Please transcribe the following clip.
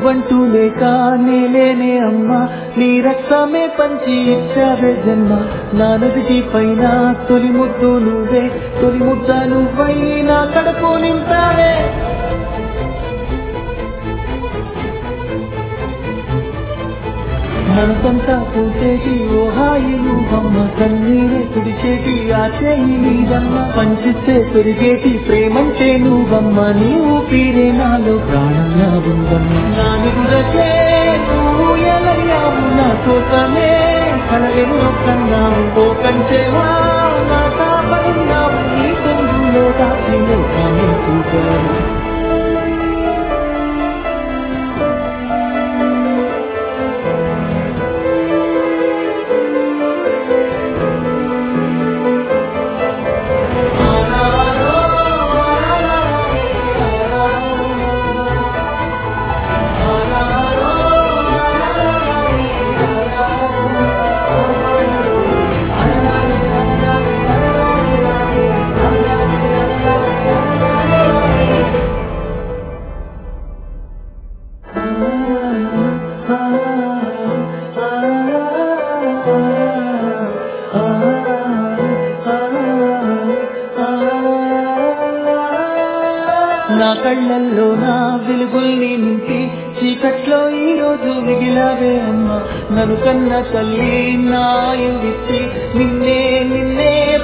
నువ్వంటూ లేక నేలేనే అమ్మా, నీ రక్తమే పంచి ఇచ్చావే జన్మ. నా నుదిటి పైన తొలి ముద్దు నువ్వే, తొలి ముద్ద నువ్వై నా కడుపు నింపావే. మనసంతా పూసేటి ఓ హాయి నువ్వమ్మ, కన్నీరే తుడిచేటి ఆ చేయి నీదమ్మ. పంచిస్తే పెరిగేటి ప్రేమంటే నువ్వమ్మ, నీ ఊపిరే నాలో ప్రాణంగా ఉందమ్మ. నా నిదురకే నువ్వు ఎలయ్యావు, నా కోసమే కలవెన్నో కన్నావు. ఓ కంచెవా నా కాపలున్నావు, నీ కొంగులో దాచి లోకాన్ని చూపావు. నా కళ్ళల్లో నా వెలుగుల్ని నింపి చీకట్లో ఈ రోజు మిగిలావే అమ్మ. నన్ను కన్న తల్లి నాయుడిచ్చి నిన్నే నిన్నే